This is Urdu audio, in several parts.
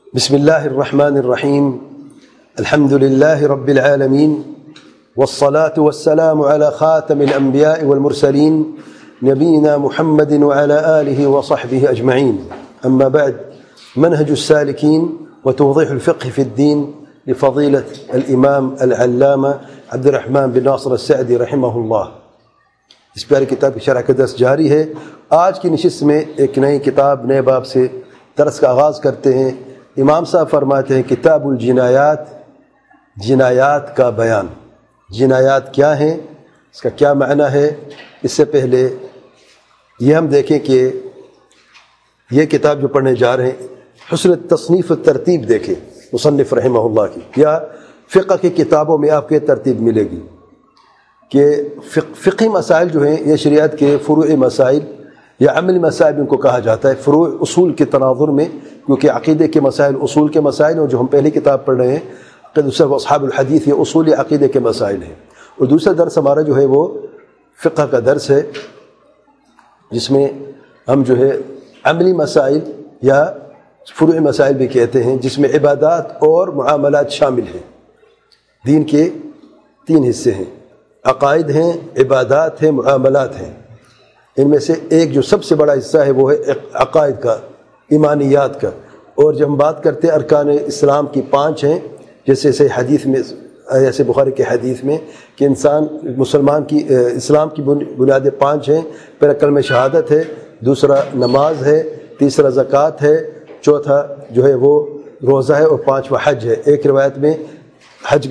بسم الله الرحمن الرحيم الحمد لله رب العالمين والصلاة والسلام على خاتم الأنبياء والمرسلين نبينا محمد وعلى آله وصحبه أجمعين. أما بعد، منهج السالكين وتوضيح الفقه في الدين لفضيلة الإمام العلامة عبد الرحمن بن ناصر السعدي رحمه الله. اس پیاری کتاب کی شرح کا درس جاری ہے. آج کی نشست میں ایک نئی کتاب نئے باب سے درس کا آغاز کرتے ہیں. امام صاحب فرماتے ہیں کتاب الجنایات، جنایات کا بیان. جنایات کیا ہیں، اس کا کیا معنی ہے؟ اس سے پہلے یہ ہم دیکھیں کہ یہ کتاب جو پڑھنے جا رہے ہیں حسن تصنیف ترتیب دیکھیں مصنف رحمہ اللہ کی. کیا فقہ کی کتابوں میں آپ کو ترتیب ملے گی کہ فقہی مسائل جو ہیں یہ شریعت کے فروع مسائل یا عملی مسائل ان کو کہا جاتا ہے. فروع اصول کے تناظر میں، کیونکہ عقیدے کے مسائل اصول کے مسائل اور جو ہم پہلی کتاب پڑھ رہے ہیں دوسرا اصحاب الحدیث یہ اصول عقیدے کے مسائل ہیں. اور دوسرا درس ہمارا جو ہے وہ فقہ کا درس ہے جس میں ہم جو ہے عملی مسائل یا فروع مسائل بھی کہتے ہیں، جس میں عبادات اور معاملات شامل ہیں. دین کے تین حصے ہیں، عقائد ہیں، عبادات ہیں، معاملات ہیں. ان میں سے ایک جو سب سے بڑا حصہ ہے وہ ہے عقائد کا، ایمانیات کا. اور جب ہم بات کرتے ہیں ارکان اسلام کی 5 ہیں، جیسے حدیث میں ایسے بخاری کے حدیث میں کہ انسان مسلمان کی اسلام کی بنیادیں 5 ہیں. پہلا کلمہ شہادت ہے، دوسرا نماز ہے، تیسرا زکوٰۃ ہے، چوتھا جو ہے وہ روزہ ہے، اور 5واں حج ہے. ایک روایت میں حج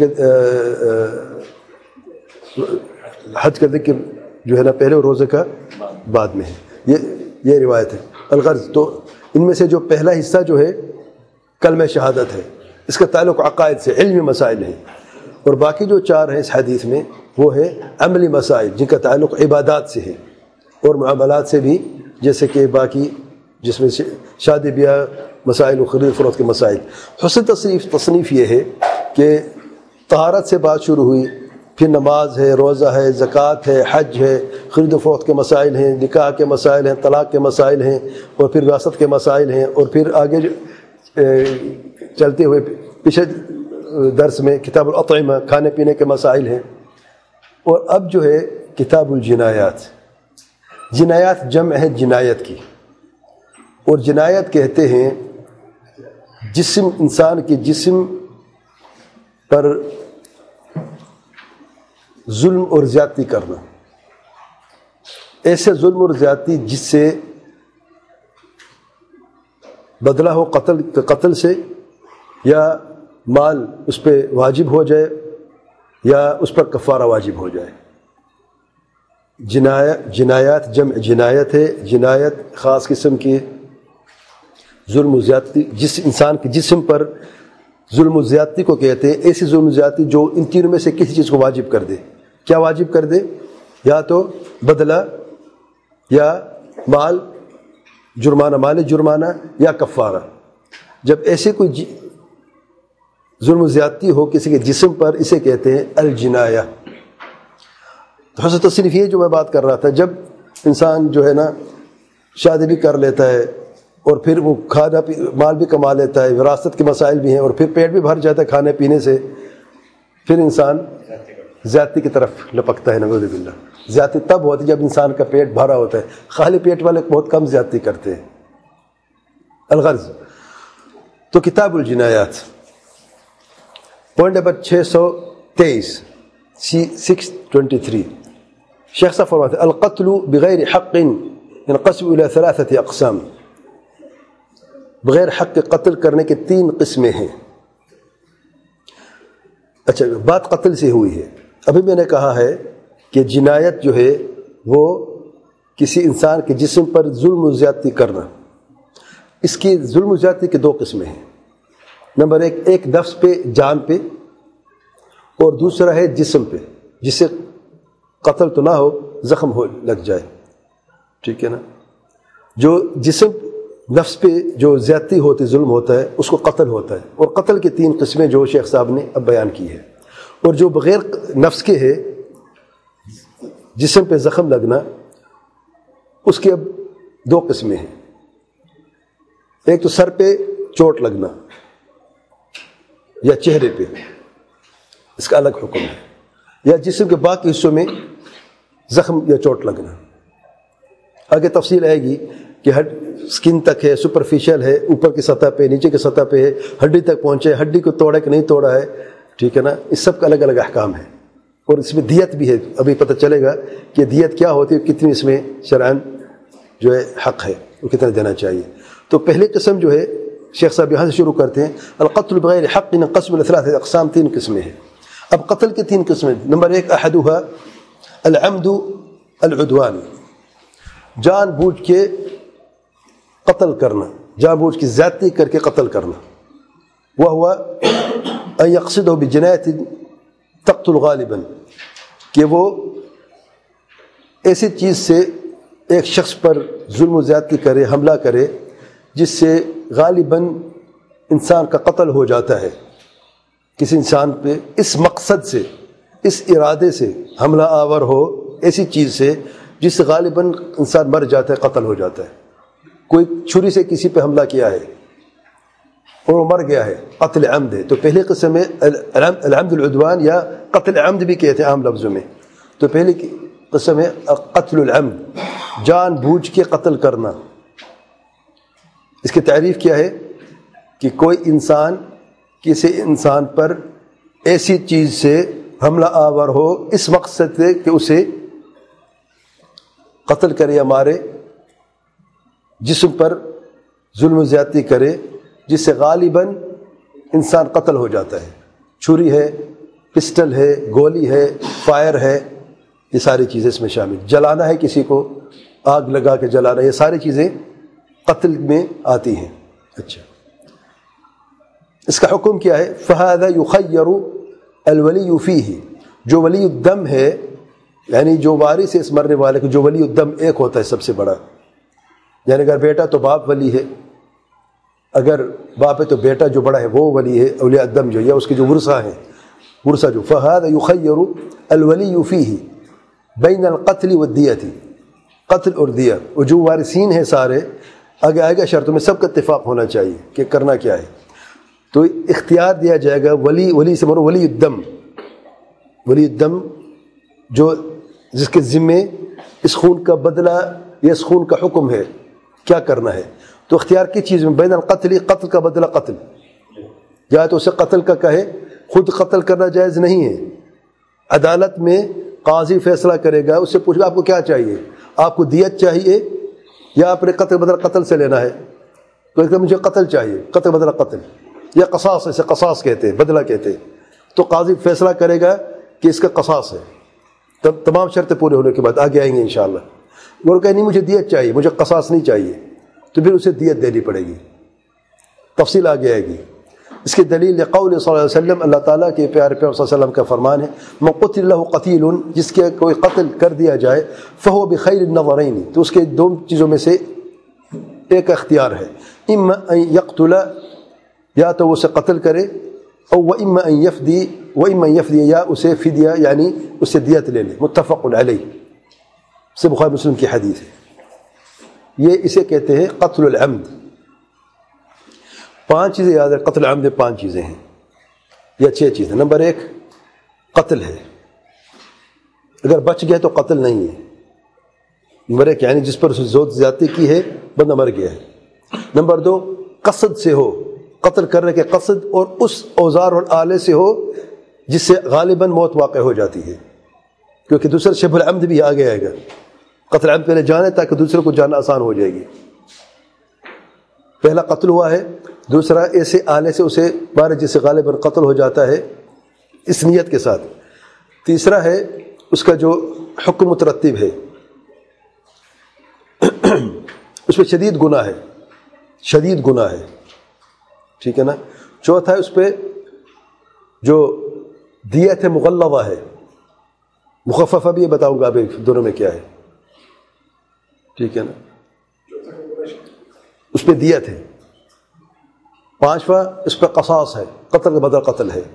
کا ذکر جو ہے نا پہلے اور روزے کا بعد میں ہے. یہ روایت ہے. الغرض تو ان میں سے جو پہلا حصہ جو ہے کلمہ شہادت ہے، اس کا تعلق عقائد سے، علمی مسائل ہیں. اور باقی جو 4 ہیں اس حدیث میں وہ ہے عملی مسائل جن کا تعلق عبادات سے ہے اور معاملات سے بھی، جیسے کہ باقی جس میں شادی بیاہ مسائل و خرید فروخت کے مسائل. حسن تصنیف یہ ہے کہ طہارت سے بات شروع ہوئی، پھر نماز ہے، روزہ ہے، زکوٰۃ ہے، حج ہے، خرید و فروخت کے مسائل ہیں، نکاح کے مسائل ہیں، طلاق کے مسائل ہیں، اور پھر وراثت کے مسائل ہیں. اور پھر آگے چلتے ہوئے پچھلے درس میں کتاب الاطعمہ کھانے پینے کے مسائل ہیں. اور اب جو ہے کتاب الجنایات. جنایات جمع ہے جنایت کی، اور جنایت کہتے ہیں جسم، انسان کے جسم پر ظلم اور زیادتی کرنا. ایسے ظلم اور زیادتی جس سے بدلہ ہو قتل سے، یا مال اس پہ واجب ہو جائے، یا اس پر کفارہ واجب ہو جائے. جنایات جمع جنایت ہے. جنایت خاص قسم کی ظلم و زیادتی، جس انسان کے جسم پر ظلم و زیادتی کو کہتے ہیں. ایسی ظلم و زیادتی جو ان تینوں میں سے کسی چیز کو واجب کر دے. کیا واجب کر دے؟ یا تو بدلہ، یا مال جرمانہ، مال جرمانہ، یا کفارہ. جب ایسے کوئی ظلم و زیادتی ہو کسی کے جسم پر، اسے کہتے ہیں الجنایہ. تو حسن تصنیف یہ جو میں بات کر رہا تھا، جب انسان جو ہے نا شادی بھی کر لیتا ہے اور پھر وہ کھانا مال بھی کما لیتا ہے، وراثت کے مسائل بھی ہیں، اور پھر پیٹ بھی بھر جاتا ہے کھانے پینے سے، پھر انسان زیادتی کی طرف لپکتا ہے. نعوذ باللہ. زیادتی تب ہوتی ہے جب انسان کا پیٹ بھرا ہوتا ہے. خالی پیٹ والے بہت کم زیادتی کرتے ہیں. الغرض تو کتاب الجنایات پوائنٹ نمبر 623 623 شیخ صاحب فرماتے ہیں القتل بغیر حق ينقسم الى 3 اقسام. بغیر حق کے قتل کرنے کے 3 قسمیں ہیں. اچھا، بات قتل سے ہوئی ہے. ابھی میں نے کہا ہے کہ جنایت جو ہے وہ کسی انسان کے جسم پر ظلم و زیادتی کرنا. اس کی ظلم و زیادتی کے 2 قسمیں ہیں. نمبر 1 ایک نفس پہ، جان پہ، اور دوسرا ہے جسم پہ، جس سے قتل تو نہ ہو، زخم ہو لگ جائے. ٹھیک ہے نا. جو جسم نفس پہ جو زیادتی ہوتی، ظلم ہوتا ہے، اس کو قتل ہوتا ہے. اور قتل کی 3 قسمیں جو شیخ صاحب نے اب بیان کی ہے. اور جو بغیر نفس کے ہے، جسم پہ زخم لگنا، اس کی اب 2 قسمیں ہیں. ایک تو سر پہ چوٹ لگنا، یا چہرے پہ، اس کا الگ حکم ہے، یا جسم کے باقی حصوں میں زخم یا چوٹ لگنا. آگے تفصیل آئے گی کہ سکن تک ہے، سپرفیشل ہے، اوپر کی سطح پہ، نیچے کی سطح پہ ہے، ہڈی تک پہنچے، ہڈی کو توڑا کہ نہیں توڑا ہے، ٹھیک ہے نا. اس سب کا الگ الگ احکام ہے، اور اس میں دیت بھی ہے. ابھی پتہ چلے گا کہ دیت کیا ہوتی ہے، کتنی اس میں شرعاً جو ہے حق ہے، وہ کتنا دینا چاہیے. تو پہلی قسم جو ہے شیخ صاحب یہاں سے شروع کرتے ہیں، القتل بغیر حق قسم الثلاث اقسام، 3 قسمیں ہیں. اب قتل کی 3 قسمیں. نمبر 1 احدها العمد العدوان، جان بوجھ کے قتل کرنا، جان بوجھ کے زیادتی کر کے قتل کرنا. وهو ان يقصده بجناية تقتل غالبا، کہ وہ ایسی چیز سے ایک شخص پر ظلم و زیادتی کرے، حملہ کرے جس سے غالباً انسان کا قتل ہو جاتا ہے. کسی انسان پہ اس مقصد سے، اس ارادے سے حملہ آور ہو، ایسی چیز سے جس سے غالباً انسان مر جاتا ہے، قتل ہو جاتا ہے. کوئی چھری سے کسی پہ حملہ کیا ہے اور وہ مر گیا ہے، قتل عمد ہے. تو پہلی قسم ہے العمد العدوان، یا قتل عمد بھی کہتے ہیں عام لفظوں میں. تو پہلی قسم ہے قتل العمد، جان بوجھ کے قتل کرنا. اس کی تعریف کیا ہے کہ کوئی انسان کسی انسان پر ایسی چیز سے حملہ آور ہو اس مقصد سے کہ اسے قتل کرے یا مارے، جسم پر ظلم و زیادتی کرے جس سے غالباً انسان قتل ہو جاتا ہے. چھری ہے، پسٹل ہے، گولی ہے، فائر ہے، یہ ساری چیزیں اس میں شامل. جلانا ہے کسی کو، آگ لگا کے جلانا، یہ ساری چیزیں قتل میں آتی ہیں. اچھا، اس کا حکم کیا ہے؟ فَهَذَا يُخَيَّرُ الْوَلِيُّ فِيهِ، جو ولی الدم ہے، یعنی جو وارث ہے اس مرنے والے کو، جو ولی الدم ایک ہوتا ہے سب سے بڑا. یعنی اگر بیٹا تو باپ ولی ہے، اگر باپ ہے تو بیٹا جو بڑا ہے وہ ولی ہے، اولیاء الدم جو، یا اس کے جو ورثہ ہیں، ورثہ جو. فَهَذَا يُخَيَّرُ الْوَلِيُّ فِيهِ بَيْنَ الْقَتْلِ وَالدِّيَةِ، قتل اور دیہ. اور جو وارثین ہیں سارے، آگے آئے گا شرطوں میں سب کا اتفاق ہونا چاہیے کہ کرنا کیا ہے. تو اختیار دیا جائے گا، ولی سے مرو ولی الدم، ولی الدم جو جس کے ذمے اس خون کا بدلہ یا اس خون کا حکم ہے، کیا کرنا ہے. تو اختیار کی چیز میں بین القتل، قتل کا بدلہ قتل، یا تو اسے قتل کا کہے، خود قتل کرنا جائز نہیں ہے. عدالت میں قاضی فیصلہ کرے گا، اس سے پوچھے گا آپ کو کیا چاہیے، آپ کو دیت چاہیے یا آپ نے قتل بدلہ قتل سے لینا ہے. تو کہ مجھے قتل چاہیے، قتل بدلہ قتل، یا قصاص، اسے قصاص کہتے ہیں، بدلہ کہتے ہیں. تو قاضی فیصلہ کرے گا کہ اس کا قصاص ہے. تب تمام شرطیں پورے ہونے کے بعد آگے آئیں گے انشاءاللہ. وہ کہے نہیں مجھے دیت چاہیے، مجھے قصاص نہیں چاہیے، تو پھر اسے دیت دینی پڑے گی. تفصیل آگے آئے گی. اس کی دلیل قول صلی اللہ علیہ وسلم، اللہ تعالیٰ کے پیارے پیغمبر صلی اللہ علیہ وسلم کا فرمان ہے، من قتل له قتیل، جس کے کوئی قتل کر دیا جائے، فهو بخیر النظرین، تو اس کے 2 چیزوں میں سے ایک اختیار ہے. اما ان یقتل، یا تو اسے قتل کرے، او اما ان یفدی، واما ان یفدی، یا اسے فدیہ یعنی اسے دیت لے لے. متفق علیہ، سے بخاری مسلم کی حدیث ہے. یہ اسے کہتے ہیں قتل العمد. 5 چیزیں یاد ہے، قتل العمد 5 چیزیں ہیں یا 6 چیزیں. نمبر 1 قتل ہے، اگر بچ گیا تو قتل نہیں ہے. نمبر 1 یعنی جس پر زود زیادتی کی ہے بندہ مر گیا ہے. نمبر 2 قصد سے ہو، قتل کرنے کے قصد، اور اس اوزار اور آلے سے ہو جس سے غالباً موت واقع ہو جاتی ہے. کیونکہ دوسرا شبہ العمد بھی آگے آئے گا. قتل عمد پہلے جانے تاکہ دوسرے کو جاننا آسان ہو جائے گی. پہلا قتل ہوا ہے، دوسرا ایسے آلے سے اسے مارے جس سے غالباً قتل ہو جاتا ہے اس نیت کے ساتھ. تیسرا ہے اس کا جو حکم مترتب ہے، اس پہ شدید گناہ ہے، شدید گناہ ہے، ٹھیک ہے نا. چوتھا ہے اس پہ جو دیت ہے مغلظہ ہے، مخففہ بھی بتاؤں گا ابھی دونوں میں کیا ہے، ٹھیک ہے نا. اس پہ دیت ہے. 5واں اس پہ قصاص ہے، قتل کا بدلہ قتل ہے.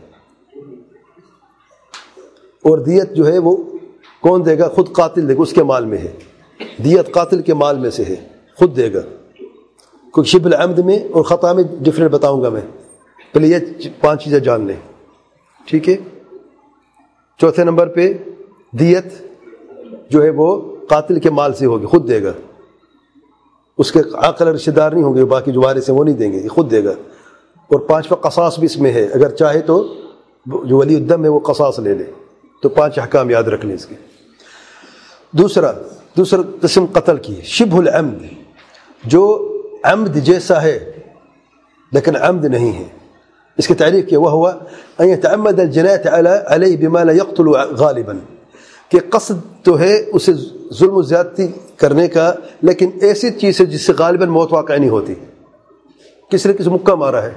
اور دیت جو ہے وہ کون دے گا؟ خود قاتل دے گا، اس کے مال میں ہے. دیت قاتل کے مال میں سے ہے، خود دے گا. کیونکہ شبہ العمد میں اور خطا میں ڈفرینٹ بتاؤں گا میں. پہلے یہ 5 چیزیں جان لیں، ٹھیک ہے. چوتھے نمبر پہ دیت جو ہے وہ قاتل کے مال سے ہوگی، خود دے گا، اس کے عاقل رشتہ دار نہیں ہوں گے، باقی جو وارث ہیں وہ نہیں دیں گے، یہ خود دے گا. اور 5واں قصاص بھی اس میں ہے، اگر چاہے تو جو ولی الدم ہے وہ قصاص لے لے. تو 5 احکام یاد رکھ لیں اس کے. دوسرا قسم قتل کی شبہ العمد، جو عمد جیسا ہے لیکن عمد نہیں ہے. اس کی تعریف کیا، وہو ان يتعمد الجناية علیہ بما لا يقتل غالبا، کہ قصد تو ہے اسے ظلم و زیادتی کرنے کا، لیکن ایسی چیز ہے جس سے غالباً موت واقع نہیں ہوتی. کسی نے کسی مکہ مارا ہے،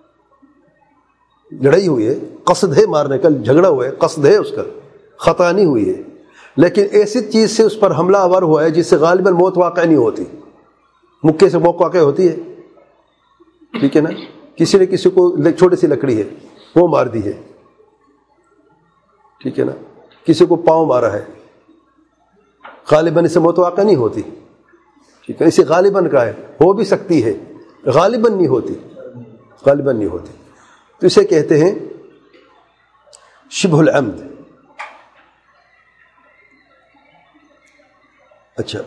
لڑائی ہوئی ہے، قصد ہے مارنے کا، جھگڑا ہوا ہے، قصد ہے اس کا، خطا نہیں ہوئی ہے، لیکن ایسی چیز سے اس پر حملہ آور ہوا ہے جس سے غالباً موت واقع نہیں ہوتی. مکے سے موت واقع ہوتی ہے، ٹھیک ہے نا. کسی نے کسی کو چھوٹی سی لکڑی ہے وہ مار دی ہے، ٹھیک ہے نا. کسی کو پاؤں مارا ہے، غالباً اس سے موت واقع نہیں ہوتی، ٹھیک ہے. اسے غالباً کا ہے، ہو بھی سکتی ہے، غالباً نہیں ہوتی، غالباً نہیں ہوتی. تو اسے کہتے ہیں شبہ العمد. اچھا،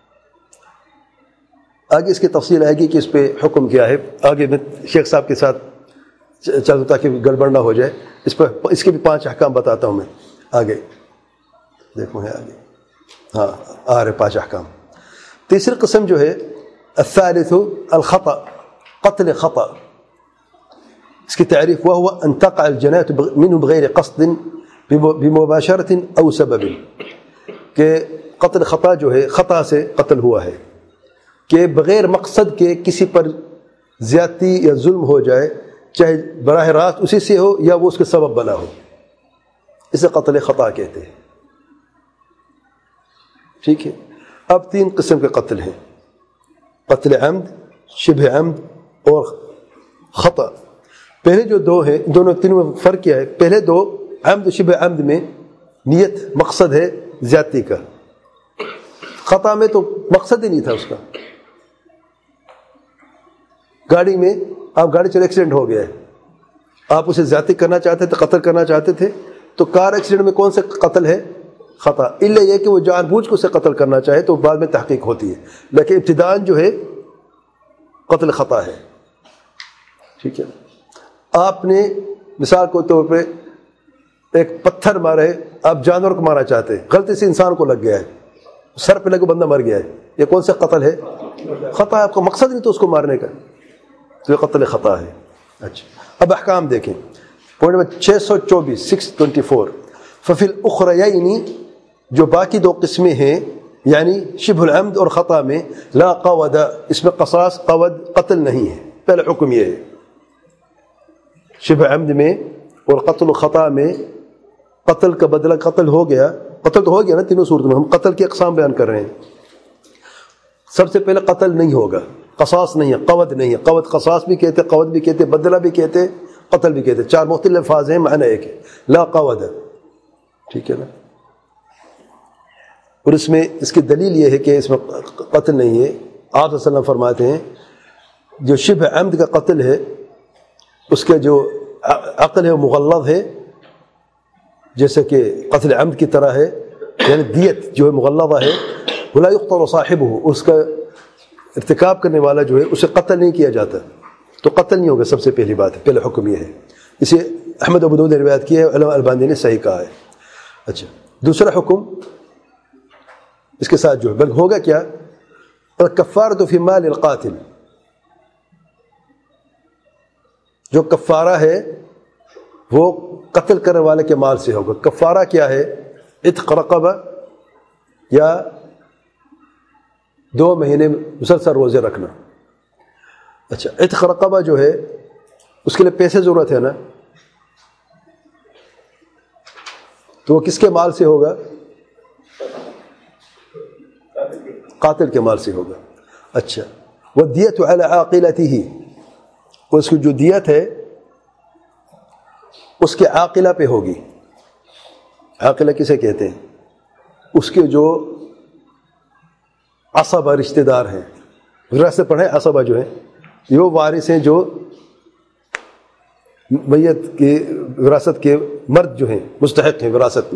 آگے اس کی تفصیل آئے گی کہ اس پہ حکم کیا ہے. آگے میں شیخ صاحب کے ساتھ چلوں تاکہ گڑبڑ نہ ہو جائے. اس کے بھی 5 احکام بتاتا ہوں میں آگے. دیکھو ہے آگے، ہاں آ رہے 5 احکام. تیسری قسم جو ہے الثالث الخطأ، قتل خطأ. اس کی تعریف وهو ان تقع الجناية منه بغیر قصد بمباشرة او سبب، کہ قتل خطا جو ہے خطا سے قتل ہوا ہے کہ بغیر مقصد کے کسی پر زیادتی یا ظلم ہو جائے، چاہے براہ راست اسی سے ہو یا وہ اس کے سبب بنا ہو، اسے قتل خطا کہتے ہیں. ٹھیک ہے. اب 3 قسم کے قتل ہیں، قتل عمد، شبہ عمد اور خطا. پہلے جو 2 ہیں، دونوں تینوں میں فرق کیا ہے؟ پہلے 2 عمد شبہ عمد میں نیت مقصد ہے زیادتی کا، خطا میں تو مقصد ہی نہیں تھا اس کا. گاڑی میں آپ گاڑی چلے، ایکسیڈنٹ ہو گیا ہے، آپ اسے زیادتی کرنا چاہتے تھے، قتل کرنا چاہتے تھے، تو کار ایکسیڈنٹ میں کون سے قتل ہے؟ خطا. الا یہ کہ وہ جان بوجھ کے اسے قتل کرنا چاہے تو بعد میں تحقیق ہوتی ہے، لیکن ابتداءً جو ہے قتل خطا ہے. ٹھیک ہے. آپ نے مثال کے طور پہ ایک پتھر مارے، آپ جانور کو مارنا چاہتے ہیں، غلطی سے انسان کو لگ گیا ہے، سر پہ لگے بندہ مر گیا ہے، یہ کون سا قتل ہے؟ خطا ہے. آپ کا مقصد نہیں تو اس کو مارنے کا، تو یہ قتل خطا ہے. اچھا، اب احکام دیکھیں. پوائنٹ نمبر 624 624 ففی الاخریین، جو باقی 2 قسمیں ہیں یعنی شبہ العمد اور خطا میں، لا قود، اس میں قصاص قود قتل نہیں ہے. پہلا حکم یہ ہے، شبہ عمد میں اور قتل و خطا میں قتل کا بدلہ قتل ہو گیا، قتل تو ہو گیا نا تینوں صورتوں میں. ہم قتل کی اقسام بیان کر رہے ہیں. سب سے پہلے قتل نہیں ہوگا، قصاص نہیں ہے، قود نہیں ہے. قود قصاص بھی کہتے، قود بھی کہتے، بدلہ بھی کہتے، قتل بھی کہتے. 4 مختلف الفاظ ہیں، معنی ایک ہے، لا قود. ٹھیک ہے نا. اور اس میں اس کی دلیل یہ ہے کہ اس میں قتل نہیں ہے. آپ صلی اللہ علیہ وسلم فرماتے ہیں جو شبہ عمد کا قتل ہے اس کے جو عقل ہے وہ مغلظ ہے، جیسے کہ قتل عمد کی طرح ہے، یعنی دیت جو ہے مغلظہ ہے. ولا يقتل صاحبہ، اس کا ارتکاب کرنے والا جو ہے اسے قتل نہیں کیا جاتا، تو قتل نہیں ہوگا. سب سے پہلی بات ہے، پہلا حکم یہ ہے. اسے احمد ابو داؤد نے روایت کی ہے، علامہ البانی نے صحیح کہا ہے. اچھا، دوسرا حکم اس کے ساتھ جو ہے بلکہ ہوگا کیا؟ الکفارۃ فی مال القاتل، جو کفارہ ہے وہ قتل کرنے والے کے مال سے ہوگا. کفارہ کیا ہے؟ عتق رقبہ یا 2 مہینے مسلسل روزے رکھنا. اچھا، عتق رقبہ جو ہے اس کے لیے پیسے ضرورت ہے نا، تو وہ کس کے مال سے ہوگا؟ قاتل کے مال سے ہوگا. اچھا، والدیۃ علی عاقلتہ، اس کی جو دیت ہے اس کے عاقلہ پہ ہوگی. عاقلہ کسے کہتے ہیں؟ اس کے جو عصبہ رشتہ دار ہیں، وراثت پڑھیں، عصبہ جو ہے یہ وہ وارث ہیں جو میت کے وراثت کے مرد جو ہیں مستحق ہیں وراثت میں،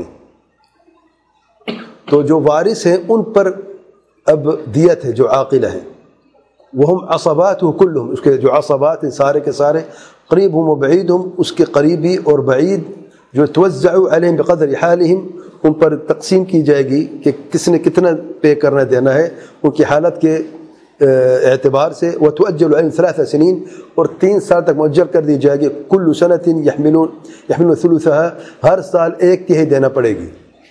تو جو وارث ہیں ان پر اب دیت ہے، جو عاقلہ ہے، وہم عصبات کلہم، اس کے جو عصبات ہیں سارے کے سارے، قریبہم و بعیدہم، اس کے قریبی اور بعید، جو توزع علیہم بقدر حالہم، ان پر تقسیم کی جائے گی کہ کس نے کتنا پے کرنا دینا ہے ان کی حالت کے اعتبار سے، وتؤجل علیہم 3 سنین، اور 3 سال تک مؤجل کر دی جائے گی، کل سنۃ یحملون ثلثها، ہر سال 1/3 دینا پڑے گی۔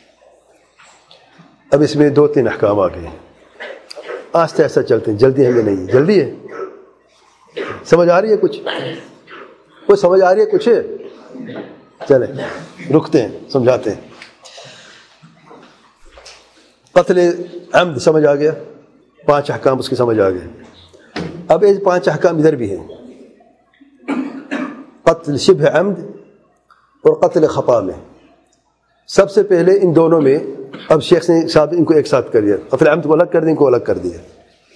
اب اس میں 2-3 احکام آ گئے ہیں، آہستہ آہستہ چلتے ہیں، جلدی ہمیں نہیں ہے، جلدی ہے؟ سمجھ آ رہی ہے کچھ؟ کوئی سمجھ آ رہی ہے کچھ؟ چلیں رکتے ہیں، سمجھاتے ہیں۔ قتل عمد سمجھ آ گیا، 5 احکام اس کی سمجھ آ گئے۔ اب یہ 5 احکام ادھر بھی ہیں، قتل شبہ عمد اور قتل خطا میں۔ سب سے پہلے ان دونوں میں اب شیخ نے صاحب ان کو ایک ساتھ کر دیا، قتل عمد کو الگ کر دیا، ان کو الگ کر دیا۔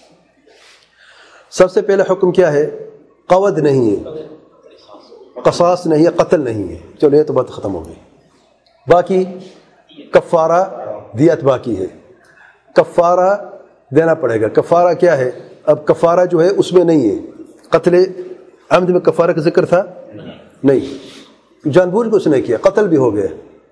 سب سے پہلا حکم کیا ہے؟ قود نہیں ہے، قصاص نہیں ہے، قتل نہیں ہے، چلو یہ تو بات ختم ہو گئی۔ باقی کفارہ دیت باقی ہے، کفارہ دینا پڑے گا۔ کفارہ کیا ہے؟ اب کفارہ جو ہے اس میں نہیں ہے، قتل عمد میں کفارہ کا ذکر تھا نہیں، جان بوجھ کے اس نے کیا، قتل بھی ہو گیا۔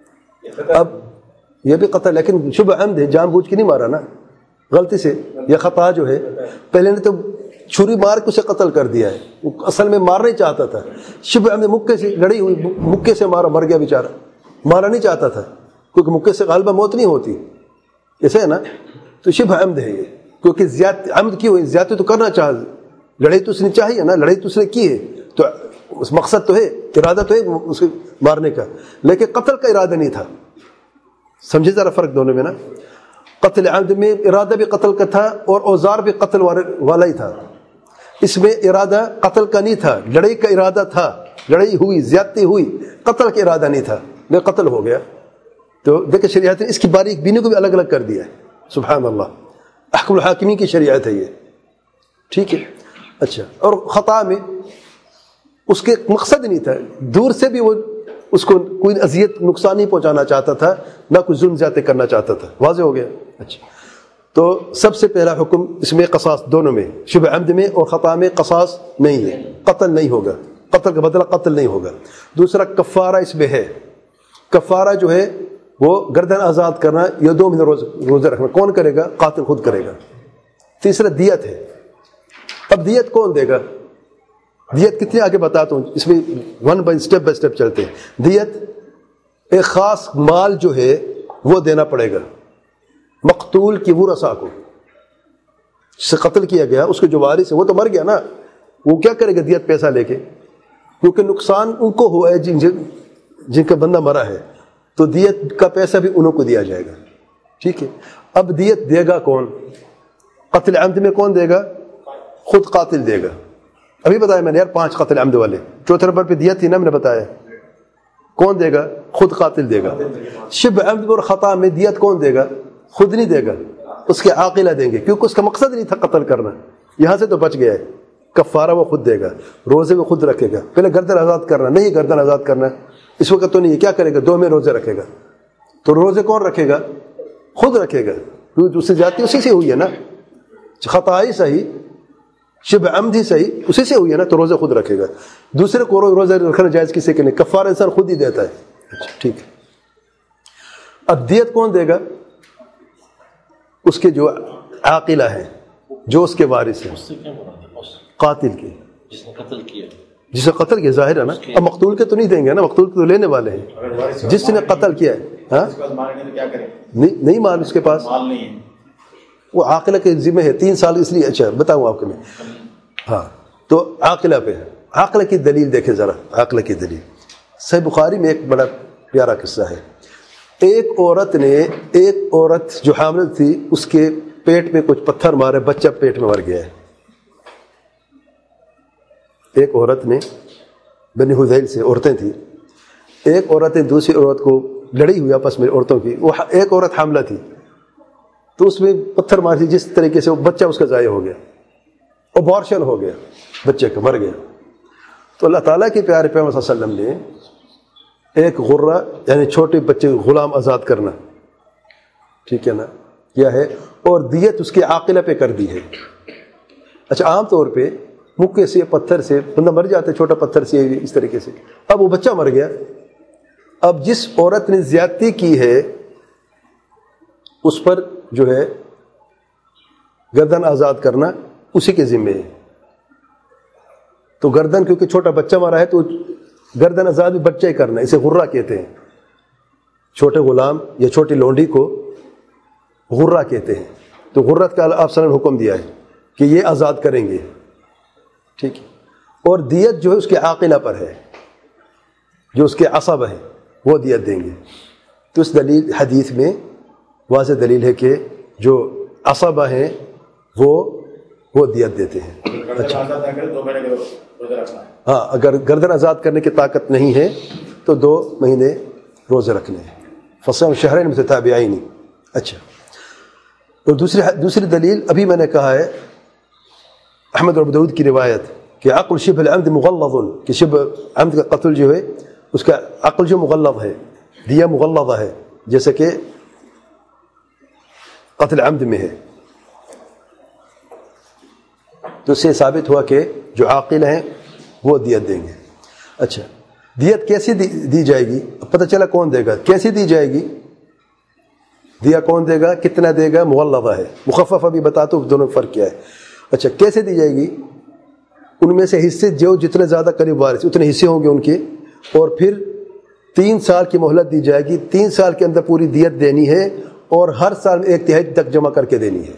اب یہ بھی قتل، لیکن شبہ عمد ہے، جان بوجھ کے نہیں مارا نا، غلطی سے، یہ خطا جو ہے، پہلے نے تو چھری مار کے اسے قتل کر دیا ہے، وہ اصل میں مارنا ہی چاہتا تھا، شبہ عمد مکے سے لڑی ہوئی، مکے سے مارا، مر گیا بیچارہ، مارا نہیں چاہتا تھا، کیونکہ مکے سے غالبہ موت نہیں ہوتی، ایسے ہے نا، تو شبہ عمد ہے یہ، کیونکہ عمد کی ہوئی، زیادتی تو کرنا چاہ، لڑائی تو اس نے چاہیے نا، لڑائی تو اس نے کی ہے، تو اس مقصد تو ہے، ارادہ تو ہے اسے مارنے کا، لیکن قتل کا ارادہ نہیں تھا۔ سمجھے ذرا فرق دونوں میں نا، قتل عمد میں ارادہ بھی قتل کا تھا اور اوزار بھی قتل والا ہی تھا، اس میں ارادہ قتل کا نہیں تھا، لڑائی کا ارادہ تھا، لڑائی ہوئی، زیادتی ہوئی، قتل کا ارادہ نہیں تھا، لیکن قتل ہو گیا۔ تو دیکھیں شریعت نے اس کی باریک بینی کو بھی الگ الگ کر دیا ہے، سبحان اللہ، احکم الحاکمین کی شریعت ہے یہ، ٹھیک ہے۔ اچھا، اور خطا میں اس کے مقصد نہیں تھا، دور سے بھی وہ اس کو کوئی اذیت نقصان نہیں پہنچانا چاہتا تھا، نہ کوئی ظلم زیادتی کرنا چاہتا تھا، واضح ہو گیا۔ اچھا، تو سب سے پہلا حکم اس میں قصاص، دونوں میں، شبہ عمد میں اور خطا میں قصاص نہیں ہے، قتل نہیں ہوگا، قتل کا بدلہ قتل نہیں ہوگا۔ دوسرا کفارہ اس میں ہے، کفارہ جو ہے وہ گردن آزاد کرنا یا 2 مہینے روزہ رکھنا، کون کرے گا؟ قاتل خود کرے گا۔ تیسرا دیت ہے، اب دیت کون دے گا؟ دیت کتنی آگے بتاتا ہوں، اس میں اسٹیپ بائی اسٹیپ چلتے ہیں۔ دیت ایک خاص مال جو ہے وہ دینا پڑے گا مقتول کی ورثاء کو، جس سے قتل کیا گیا اس کے جو وارث ہے وہ تو مر گیا نا، وہ کیا کرے گا دیت پیسہ لے کے، کیونکہ نقصان ان کو ہوا ہے جن کا بندہ مرا ہے، تو دیت کا پیسہ بھی انہوں کو دیا جائے گا، ٹھیک ہے۔ اب دیت دے گا کون؟ قتل عمد میں کون دے گا؟ خود قاتل دے گا، ابھی بتایا میں نے یار 5 قتل عمد والے، چوتھے نمبر پہ دیت تھی نا، میں نے بتایا، کون دے گا؟ خود قاتل دے گا۔ شبہ عمد اور خطا میں دیت کون دے گا؟ خود نہیں دے گا، اس کے عاقلہ دیں گے، کیونکہ اس کا مقصد نہیں تھا قتل کرنا، یہاں سے تو بچ گیا ہے۔ کفارہ وہ خود دے گا، روزے وہ خود رکھے گا، پہلے گردن آزاد کرنا نہیں، گردن آزاد کرنا اس وقت تو نہیں ہے، کیا کرے گا؟ 2 میں روزے رکھے گا، تو روزے کون رکھے گا؟ خود رکھے گا، کیونکہ اس سے زیادتی اسی سے ہوئی ہے نا، خطا ہی صحیح، شبہ عمد ہی صحیح، اسی سے ہوئی ہے نا، تو روزے خود رکھے گا۔ دوسرے کو روزہ رکھنا جائز کسی کے نہیں، کفارہ انسان خود ہی دیتا ہے۔ اچھا ٹھیک ہے، اب دیت کون دے گا؟ اس کے جو عاقلہ ہے، جو اس کے وارث ہے، قاتل کے، جس نے قتل کیا، جسے قتل کیا، ظاہر ہے نا، اب مقتول کے تو نہیں دیں گے نا، مقتول کے تو لینے والے ہیں، جس نے قتل کیا ہے، ہاں نہیں مال اس کے پاس، وہ عاقلہ کے ذمہ ہے 3 سال، اس لیے اچھا بتاؤں آپ کو میں، ہاں تو عاقلہ پہ ہے۔ عاقلہ کی دلیل دیکھیں ذرا، عاقلہ کی دلیل صحیح بخاری میں ایک بڑا پیارا قصہ ہے۔ ایک عورت جو حامل تھی، اس کے پیٹ میں کچھ پتھر مارے، بچہ پیٹ میں مر گیا ہے۔ ایک عورت نے، بنی حذیل سے عورتیں تھیں، ایک عورت نے دوسری عورت کو لڑی ہوئی آپس میں عورتوں کی، وہ ایک عورت حاملہ تھی تو اس میں پتھر مار دی، جس طریقے سے وہ بچہ اس کا ضائع ہو گیا، ابارشن ہو گیا، بچے کا مر گیا۔ تو اللہ تعالیٰ کے پیارے پیغمبر صلی اللہ علیہ وسلم نے ایک غرہ یعنی چھوٹے بچے غلام آزاد کرنا، ٹھیک ہے نا، کیا ہے، اور دیت اس کے عاقلہ پہ کر دی ہے۔ اچھا، عام طور پہ مکے سے پتھر سے بندہ مر جاتا ہے، چھوٹا پتھر سے اس طریقے سے، اب وہ بچہ مر گیا، اب جس عورت نے زیادتی کی ہے اس پر جو ہے گردن آزاد کرنا اسی کے ذمے ہے۔ تو گردن کیونکہ چھوٹا بچہ مارا ہے تو گردن آزاد بھی بچہ ہی کرنا، اسے غرہ کہتے ہیں۔ چھوٹے غلام یا چھوٹی لونڈی کو غرہ کہتے ہیں۔ تو غرت کا آپ صلی اللہ علیہ وسلم نے حکم دیا ہے کہ یہ آزاد کریں گے، ٹھیک ہے، اور دیت جو ہے اس کے عاقلہ پر ہے، جو اس کے عصب ہے وہ دیت دیں گے۔ تو اس دلیل حدیث میں واضح دلیل ہے کہ جو عصبہ ہیں وہ دیت دیتے ہیں۔ اچھا، ہاں، اگر گردن آزاد کرنے کی طاقت نہیں ہے تو 2 مہینے روزے رکھنے ہیں، فصم شہرین متتابعین۔ اچھا، اور دوسری دلیل ابھی میں نے کہا ہے احمد اور ابو داؤد کی روایت کہ عقل شبہ العمد مغلظ، کہ شبہ عمد کا قتل جو ہے اس کا عقل جو مغلظ ہے، دیا مغلظہ ہے، جیسے کہ قتل عمد میں ہے۔ تو اس سے ثابت ہوا کہ جو عاقل ہیں وہ دیت دیں گے۔ اچھا، دیت کیسے دی جائے گی؟ پتہ چلا کون دے گا، کیسے دی جائے گی، دیا کون دے گا، کتنا دے گا، مغلظہ ہے، مخفف ابھی بتاتا ہوں دونوں فرق کیا ہے۔ اچھا، کیسے دی جائے گی؟ ان میں سے حصے جو جتنے زیادہ قریب وارث اتنے حصے ہوں گے ان کے، اور پھر 3 سال کی مہلت دی جائے گی، 3 سال کے اندر پوری دیت دینی ہے اور ہر سال میں 1/3 تک جمع کر کے دینی ہے،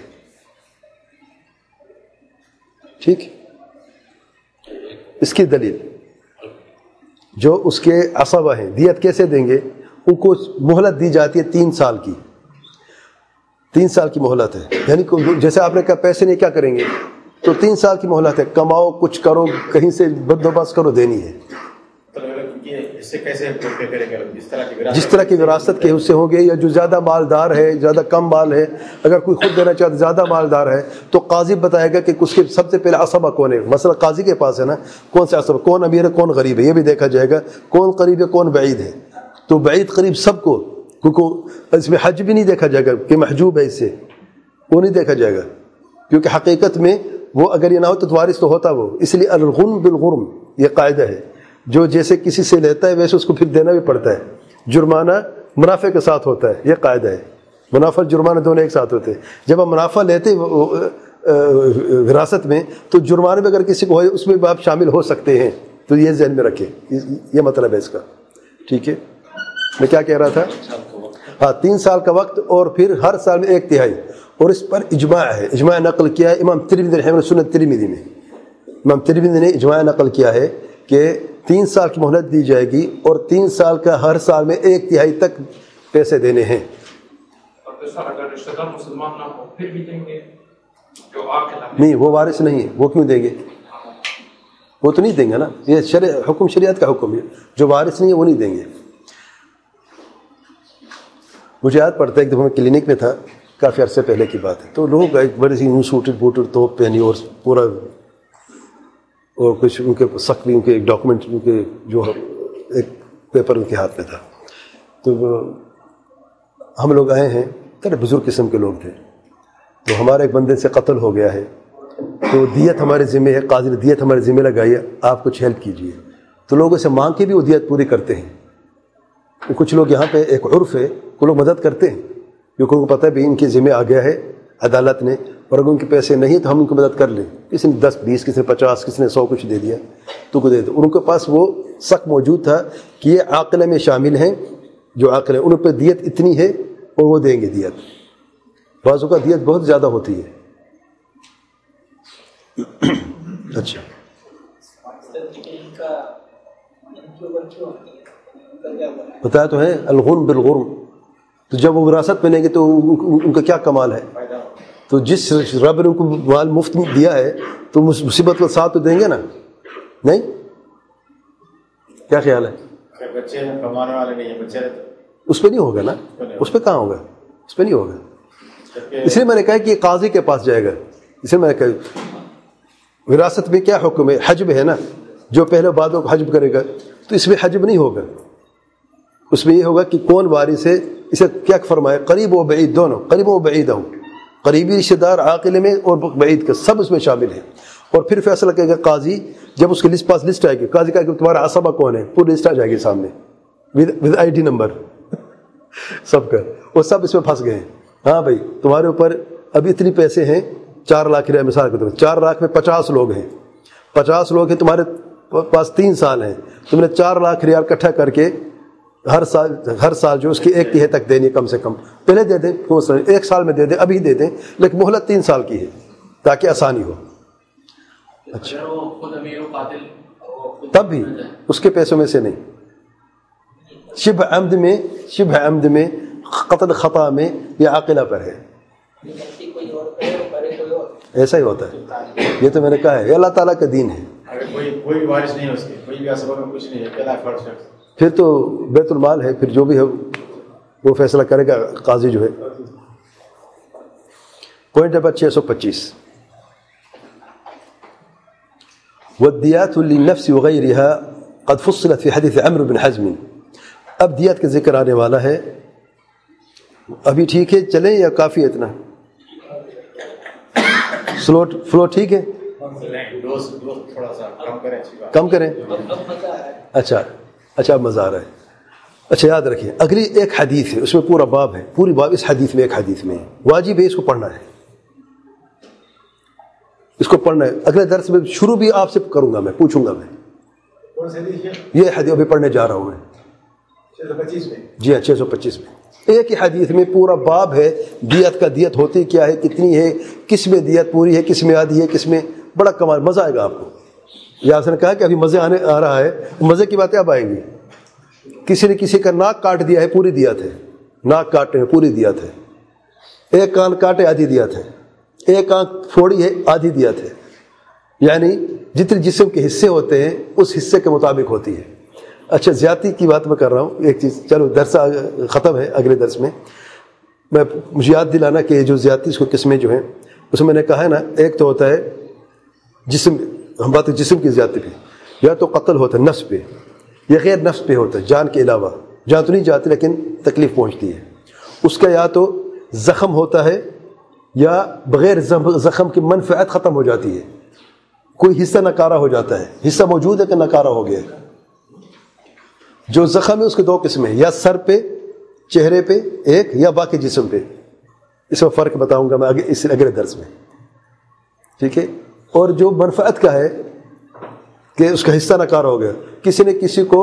ٹھیک۔ اس کی دلیل جو اس کے عصبہ ہیں دیت کیسے دیں گے، ان کو مہلت دی جاتی ہے 3 سال کی، 3 سال کی مہلت ہے، یعنی جیسے آپ نے کہا پیسے نہیں کیا کریں گے، تو 3 سال کی مہلت ہے، کماؤ کچھ کرو کہیں سے بندوبست کرو، دینی ہے۔ جس طرح کی وراثت کے حصے ہوں گے، یا جو زیادہ مالدار ہے زیادہ کم مال ہے، اگر کوئی خود دینا چاہتا زیادہ مالدار ہے تو قاضی بتائے گا کہ اس کے سب سے پہلے عصبہ کون ہے، مثلا قاضی کے پاس ہے نا، کون سے عصبہ، کون امیر ہے کون غریب ہے، یہ بھی دیکھا جائے گا، کون قریب ہے کون بعید ہے۔ تو بعید قریب سب کو، کیونکہ اس میں حج بھی نہیں دیکھا جائے گا کہ محجوب ہے، اس سے وہ نہیں دیکھا جائے گا، کیونکہ حقیقت میں وہ اگر یہ نہ ہو تو وارث تو ہوتا وہ، اس لیے الغنم بالغرم یہ قاعدہ ہے، جو جیسے کسی سے لیتا ہے ویسے اس کو پھر دینا بھی پڑتا ہے، جرمانہ منافع کے ساتھ ہوتا ہے، یہ قاعدہ ہے، منافع جرمانہ دونوں ایک ساتھ ہوتے ہیں۔ جب ہم منافع لیتے وراثت میں تو جرمانے میں اگر کسی کو ہے اس میں بھی آپ شامل ہو سکتے ہیں، تو یہ ذہن میں رکھیں، یہ مطلب ہے اس کا، ٹھیک ہے۔ میں کیا کہہ رہا تھا، ہاں 3 سال کا وقت اور پھر ہر سال میں 1/3، اور اس پر اجماع ہے، اجماع نقل کیا ہے امام ترمذی رحمہ اللہ سنن ترمذی میں، امام ترمذی نے اجماع نقل کیا ہے کہ 3 سال کی مہلت دی جائے گی اور 3 سال کا ہر سال میں 1/3 تک پیسے دینے ہیں۔ اگر رشتہ دار مسلمان نہ ہو پھر بھی دیں گے، جو نہیں وہ وارث نہیں ہے، وہ کیوں دیں گے، وہ تو نہیں دیں گے نا، یہ حکم شریعت کا حکم ہے، جو وارث نہیں ہے وہ نہیں دیں گے۔ مجھے یاد پڑتا ہے ایک دفعہ میں کلینک میں تھا، کافی عرصے پہلے کی بات ہے، تو لوگ ایک بڑی سی سوٹڈ بوٹڈ توپ پہنی اور پورا، اور کچھ ان کے سخت بھی ان کے ایک ڈاکومنٹ ان کے جو ایک پیپر ان کے ہاتھ میں تھا، تو ہم لوگ آئے ہیں، بڑے بزرگ قسم کے لوگ تھے، تو ہمارے ایک بندے سے قتل ہو گیا ہے، تو دیت ہمارے ذمہ ہے، قاضی نے دیت ہمارے ذمہ لگائی ہے، آپ کچھ ہیلپ کیجیے۔ تو لوگوں سے مانگ کے بھی وہ دیت پوری کرتے ہیں۔ کچھ لوگ یہاں پہ ایک عرف ہے، وہ لوگ مدد کرتے ہیں کیونکہ ان کو پتہ ہے بھی ان کے ذمہ آ گیا ہے عدالت نے، اور اگر ان کے پیسے نہیں تو ہم ان کی مدد کر لیں، کسی نے 10 20 کسی نے 50 کسی نے 100 کچھ دے دیا تو کو دے دو، اور ان کے پاس وہ سخت موجود تھا کہ یہ عاقلہ میں شامل ہیں، جو عاقل ہیں ان پہ دیت اتنی ہے اور وہ دیں گے دیت، بعضوں کا دیت بہت زیادہ ہوتی ہے۔ اچھا، بتایا تو ہے الغنم بالغرم، تو جب وہ وراثت میں لیں گے تو ان کا کیا کمال ہے، تو جس رب نے ان کو مال مفت دیا ہے تو مصیبت کے ساتھ تو دیں گے نا، نہیں؟ کیا خیال ہے؟ بچے کمانے والے نہیں ہیں، بچے اس پہ نہیں ہوگا نا، اس پہ کہاں ہوگا، اس پہ نہیں ہوگا، اس لیے میں نے کہا کہ یہ قاضی کے پاس جائے گا، اس لیے میں نے کہا وراثت میں کیا حکم ہے، حجب ہے نا، جو پہلے بعد کو حجب کرے گا تو اس میں حجب نہیں ہوگا، اس میں یہ ہوگا کہ کون وارث ہے. اسے کیا فرمایا؟ قریب و بعید دونوں، قریب و بعید ہوں، قریبی رشتہ دار عاقل میں اور بعید کا سب اس میں شامل ہیں. اور پھر فیصلہ کرے گا قاضی، جب اس کے پاس لسٹ آئے گی، قاضی کہے گا تمہارا عصبہ کون ہے، پوری لسٹ آ جائے گی سامنے ود آئی ڈی نمبر سب کا، وہ سب اس میں پھنس گئے ہیں. ہاں بھائی تمہارے اوپر ابھی اتنی پیسے ہیں 4 لاکھ ریال مثال کے طور پر، 4 لاکھ میں 50 لوگ ہیں، 50 لوگ ہیں، تمہارے پاس 3 سال ہیں، تم نے 4 لاکھ ریال اکٹھا کر کے ہر سال جو اس کی 1/3 تک دینی کم سے کم، پہلے دے دیں، 1 سال میں دے دیں، ابھی دے دیں، لیکن مہلت 3 سال کی ہے تاکہ آسانی ہو. اچھا تب بھی اس کے پیسوں میں سے نہیں. شبہ عمد میں قتل خطا میں یہ عاقلہ پر ہے، ایسا ہی ہوتا ہے. یہ تو میں نے کہا ہے یہ اللہ تعالیٰ کا دین ہے. کوئی وارث نہیں ہے اس کے، کوئی بھی اسباب میں کچھ نہیں ہے، اکیلا فرض ہے، پھر تو بیت المال ہے، پھر جو بھی ہے وہ فیصلہ کرے گا قاضی جو ہے. پوائنٹ نمبر 625 والديات للنفس وغيرها قد فصلت في حديث عمرو بن حزم. اب دیات کا ذکر آنے والا ہے. ابھی ٹھیک ہے چلیں یا کافی اتنا فلو ٹھیک ہے؟ کم کریں. اچھا اب مزہ آ رہا ہے. اچھا یاد رکھیں اگلی ایک حدیث ہے، اس میں پورا باب ہے، پوری باب اس حدیث میں، ایک حدیث میں واجب ہے اس کو پڑھنا ہے، اس کو پڑھنا ہے. اگلے درس میں شروع بھی آپ سے کروں گا، میں پوچھوں گا، میں یہ حدیث ابھی پڑھنے جا رہا ہوں میں 625 میں. جی ہاں 625 میں ایک ہی حدیث میں پورا باب ہے. دیت کا دیت ہوتی کیا ہے، کتنی ہے، کس میں دیت پوری ہے، کس میں آدھی ہے، کس میں. بڑا کمال، مزہ آئے گا آپ کو. یاسر نے کہا کہ ابھی مزے آ رہا ہے، مزے کی باتیں اب آئیں گی. کسی نے کسی کا ناک کاٹ دیا ہے، پوری دیت ہے. ناک کاٹنے میں پوری دیت ہے. ایک کان کاٹے آدھی دیت ہے. ایک آنکھ پھوڑی ہے آدھی دیت ہے. یعنی جتنے جسم کے حصے ہوتے ہیں اس حصے کے مطابق ہوتی ہے. اچھا زیادتی کی بات میں کر رہا ہوں ایک چیز، چلو درس ختم ہے، اگلے درس میں مجھے یاد دلانا کہ جو زیادتی اس کو قسمیں جو ہیں اس میں نے کہا ہے نا، ایک تو ہوتا ہے جسم، ہم بات جسم کی زیادتی پہ، یا تو قتل ہوتا ہے نفس پہ، یا غیر نفس پہ ہوتا ہے، جان کے علاوہ. جان تو نہیں جاتی لیکن تکلیف پہنچتی ہے. اس کا یا تو زخم ہوتا ہے یا بغیر زخم کی منفعت ختم ہو جاتی ہے، کوئی حصہ ناکارہ ہو جاتا ہے، حصہ موجود ہے کہ ناکارہ ہو گیا ہے. جو زخم ہے اس کے 2 قسمیں، یا سر پہ چہرے پہ ایک، یا باقی جسم پہ. اس میں فرق بتاؤں گا میں اس اگلے درس میں، ٹھیک ہے. اور جو منفعت کا ہے کہ اس کا حصہ ناکارہ ہو گیا، کسی نے کسی کو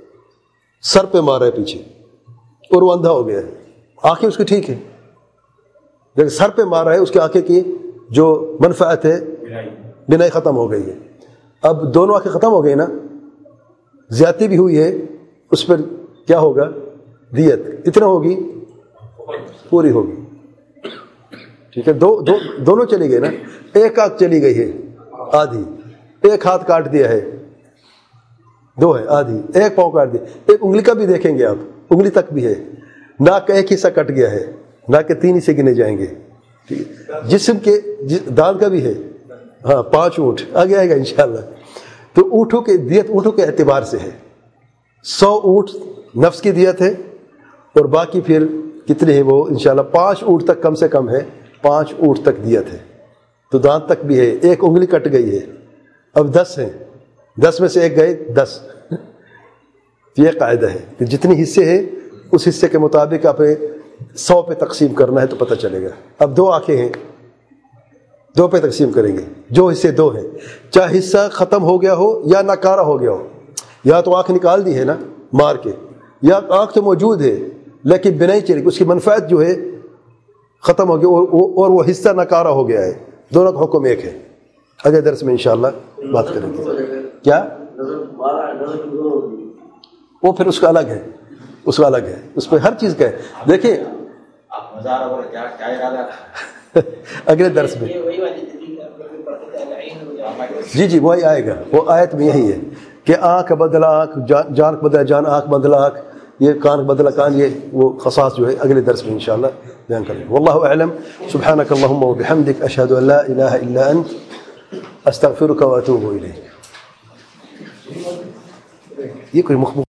سر پہ مارا ہے پیچھے اور وہ اندھا ہو گیا ہے، آنکھیں اس کی ٹھیک ہے، لیکن سر پہ مارا ہے، اس کی آنکھیں کی جو منفعت ہے بینائی ختم ہو گئی ہے. اب دونوں آنکھیں ختم ہو گئی نا، زیادتی بھی ہوئی ہے، اس پر کیا ہوگا؟ دیت اتنا ہوگی، پوری ہوگی. ٹھیک ہے، دونوں چلی گئی نا. ایک آنکھ چلی گئی ہے آدھی، ایک ہاتھ کاٹ دیا ہے، 2 ہے آدھی، ایک پاؤں کاٹ دیا، ایک انگلی کا بھی دیکھیں گے آپ، انگلی تک بھی ہے. ناک کا ایک حصہ کٹ گیا ہے، ناک کے 3 حصے گنے جائیں گے. جسم کے دانت کا بھی ہے، ہاں 5 اونٹ آگے آئے گا انشاءاللہ. تو اونٹوں کے دیت اونٹوں کے اعتبار سے ہے. 100 اونٹ نفس کی دیت ہے، اور باقی پھر کتنے ہیں وہ انشاءاللہ 5 اونٹ تک کم سے کم ہے، 5 اونٹ تک دیت ہے. تو دانت تک بھی ہے، ایک انگلی کٹ گئی ہے، اب 10 ہیں، 10 میں سے ایک گئے 10. یہ قاعدہ ہے کہ جتنے حصے ہیں اس حصے کے مطابق آپ 100 پہ تقسیم کرنا ہے تو پتہ چلے گا. اب 2 آنکھیں ہیں، 2 پہ تقسیم کریں گے، جو حصے 2 ہیں، چاہے حصہ ختم ہو گیا ہو یا ناکارہ ہو گیا ہو. یا تو آنکھ نکال دی ہے نا مار کے، یا آنکھ تو موجود ہے لیکن بنائی چلی گئی، اس کی منفعت جو ہے ختم ہو گئی اور وہ حصہ ناکارہ ہو گیا ہے. دونوں کا حکم ایک ہے. اگلے درس میں انشاءاللہ بات کریں گے. کیا وہ پھر اس کا الگ ہے، اس کا الگ ہے، اس پہ ہر چیز کا ہے. دیکھیں اگلے درس میں جی وہی آئے گا. وہ آیت میں یہی ہے کہ آنکھ بدلا آنکھ، جان بدلا جان، آنکھ بدلا آنکھ، یہ کان بدلا کان، یہ وہ خصاص جو ہے اگلے درس میں انشاءاللہ بیان کریں گے. واللہ اعلم. سبحانک اللہم وبحمدک، اشہد ان لا الہ الا انت، استغفرک واتوب الیک. یہ کوئی مخبوط